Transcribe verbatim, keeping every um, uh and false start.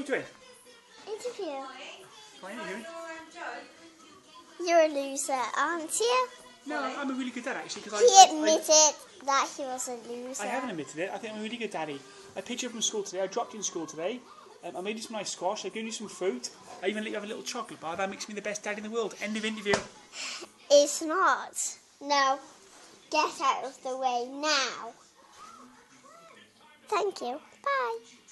doing? Interview. What are you doing? You're a loser, aren't you? No, I'm a really good dad actually. Because He I, I, admitted I, that he was a loser. I haven't admitted it. I think I'm a really good daddy. I picked you up from school today. I dropped you in school today. Um, I made you some nice squash. I gave you some fruit. I even let you have a little chocolate bar. That makes me the best dad in the world. End of interview. It's not. No. Get out of the way now. Thank you. Bye.